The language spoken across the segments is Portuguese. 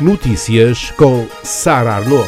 Notícias com Sara Arnaud.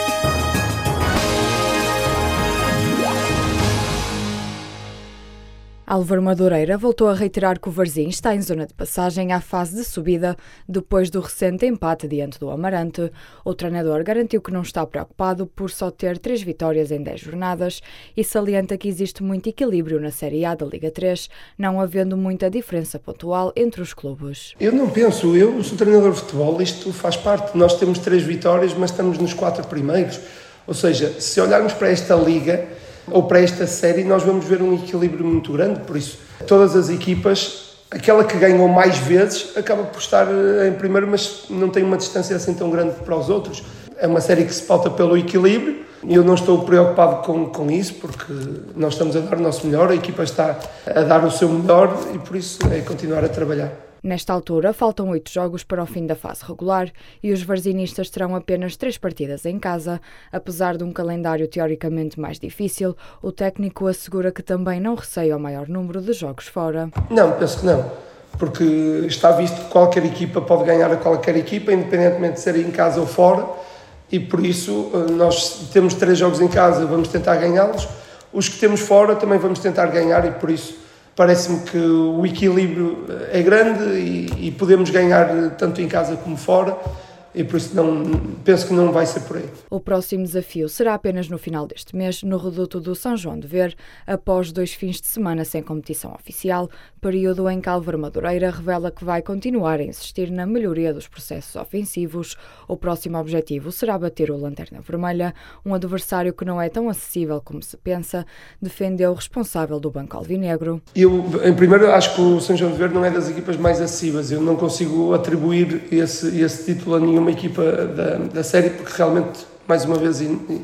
Álvaro Madureira voltou a reiterar que o Varzim está em zona de passagem à fase de subida depois do recente empate diante do Amarante. O treinador garantiu que não está preocupado por só ter 3 vitórias em 10 jornadas e salienta que existe muito equilíbrio na Série A da Liga 3, não havendo muita diferença pontual entre os clubes. Eu sou treinador de futebol, isto faz parte. Nós temos 3 vitórias, mas estamos nos 4 primeiros. Ou seja, se olharmos para esta Liga ou para esta série, nós vamos ver um equilíbrio muito grande. Por isso, todas as equipas, aquela que ganhou mais vezes acaba por estar em primeiro, mas não tem uma distância assim tão grande para os outros. É uma série que se pauta pelo equilíbrio e eu não estou preocupado com isso, porque nós estamos a dar o nosso melhor, a equipa está a dar o seu melhor e por isso é continuar a trabalhar. Nesta altura, faltam 8 jogos para o fim da fase regular e os varzinistas terão apenas 3 partidas em casa. Apesar de um calendário teoricamente mais difícil, o técnico assegura que também não receia o maior número de jogos fora. Não, penso que não, porque está visto que qualquer equipa pode ganhar a qualquer equipa, independentemente de ser em casa ou fora, e por isso nós temos 3 jogos em casa, vamos tentar ganhá-los. Os que temos fora também vamos tentar ganhar e por isso parece-me que o equilíbrio é grande e podemos ganhar tanto em casa como fora e por isso penso que não vai ser por aí. O próximo desafio será apenas no final deste mês, no reduto do São João de Ver, após 2 fins de semana sem competição oficial, período em que Álvaro Madureira revela que vai continuar a insistir na melhoria dos processos ofensivos. O próximo objetivo será bater o Lanterna Vermelha, um adversário que não é tão acessível como se pensa, defendeu o responsável do banco alvinegro. Eu, em primeiro, acho que o São João de Ver não é das equipas mais acessíveis. Eu não consigo atribuir esse título a nenhuma equipa da série, porque realmente, mais uma vez,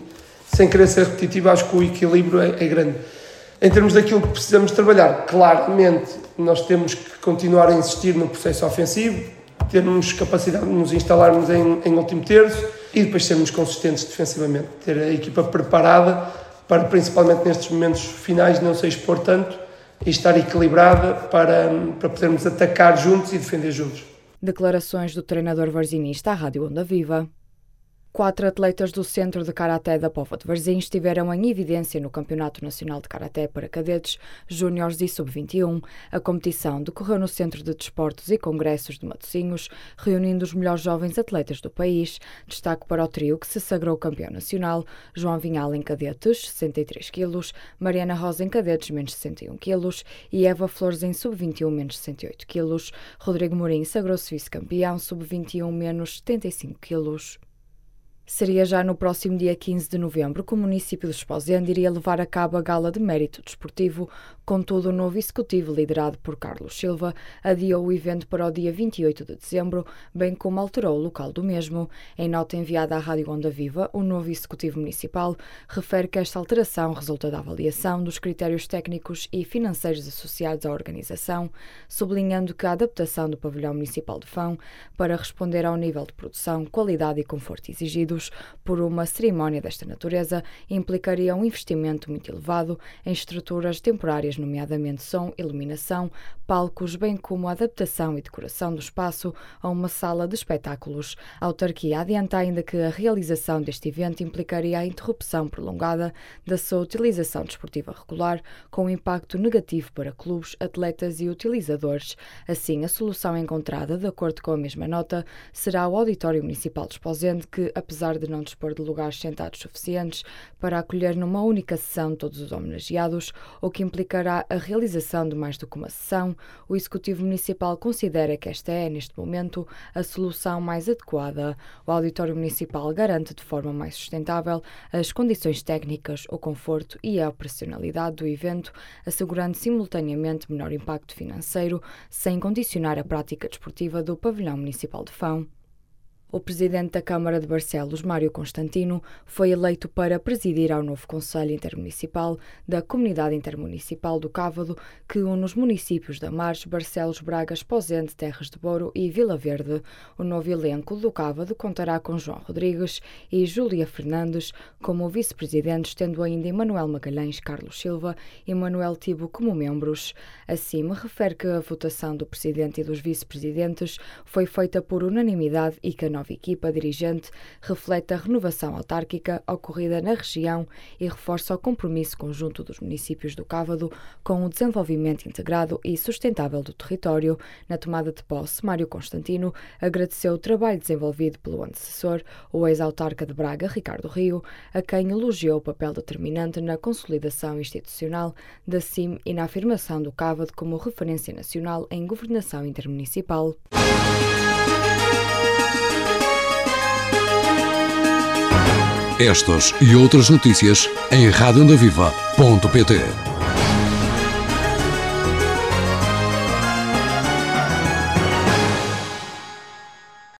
sem querer ser repetitivo, acho que o equilíbrio é grande. Em termos daquilo que precisamos trabalhar, claramente, nós temos que continuar a insistir no processo ofensivo, termos capacidade de nos instalarmos em último terço e depois sermos consistentes defensivamente, ter a equipa preparada para, principalmente nestes momentos finais, não se expor tanto e estar equilibrada para podermos atacar juntos e defender juntos. Declarações do treinador varzinista à Rádio Onda Viva. 4 atletas do Centro de Karaté da Póvoa de Varzim estiveram em evidência no Campeonato Nacional de Karaté para Cadetes, Júniores e Sub-21. A competição decorreu no Centro de Desportos e Congressos de Matosinhos, reunindo os melhores jovens atletas do país. Destaque para o trio que se sagrou campeão nacional: João Vinhal em Cadetes, 63 kg, Mariana Rosa em Cadetes, menos 61 kg, e Eva Flores em Sub-21, menos 68 kg. Rodrigo Mourinho sagrou-se vice-campeão, Sub-21, menos 75 kg. Seria já no próximo dia 15 de novembro que o município de Esposende iria levar a cabo a Gala de Mérito Desportivo. Contudo, o novo executivo, liderado por Carlos Silva, adiou o evento para o dia 28 de dezembro, bem como alterou o local do mesmo. Em nota enviada à Rádio Onda Viva, o novo executivo municipal refere que esta alteração resulta da avaliação dos critérios técnicos e financeiros associados à organização, sublinhando que a adaptação do pavilhão municipal de Fão para responder ao nível de produção, qualidade e conforto exigidos por uma cerimónia desta natureza implicaria um investimento muito elevado em estruturas temporárias, nomeadamente som, iluminação, palcos, bem como a adaptação e decoração do espaço a uma sala de espetáculos. A autarquia adianta ainda que a realização deste evento implicaria a interrupção prolongada da sua utilização desportiva regular, com impacto negativo para clubes, atletas e utilizadores. Assim, a solução encontrada, de acordo com a mesma nota, será o Auditório Municipal de Esposende, que, apesar de não dispor de lugares sentados suficientes para acolher numa única sessão todos os homenageados, o que implicará a realização de mais do que uma sessão, o Executivo Municipal considera que esta é, neste momento, a solução mais adequada. O Auditório Municipal garante de forma mais sustentável as condições técnicas, o conforto e a operacionalidade do evento, assegurando simultaneamente menor impacto financeiro, sem condicionar a prática desportiva do Pavilhão Municipal de Fão. O presidente da Câmara de Barcelos, Mário Constantino, foi eleito para presidir ao novo Conselho Intermunicipal da Comunidade Intermunicipal do Cávado, que une os municípios da Marges, Barcelos, Braga, Esposende, Terras de Boro e Vila Verde. O novo elenco do Cávado contará com João Rodrigues e Júlia Fernandes como vice-presidentes, tendo ainda Emanuel Magalhães, Carlos Silva e Manuel Tibo como membros. Assim, refere que a votação do presidente e dos vice-presidentes foi feita por unanimidade e que a nova nova equipa dirigente reflete a renovação autárquica ocorrida na região e reforça o compromisso conjunto dos municípios do Cávado com o desenvolvimento integrado e sustentável do território. Na tomada de posse, Mário Constantino agradeceu o trabalho desenvolvido pelo antecessor, o ex-autarca de Braga, Ricardo Rio, a quem elogiou o papel determinante na consolidação institucional da CIM e na afirmação do Cávado como referência nacional em governação intermunicipal. Estas e outras notícias em radioondaviva.pt.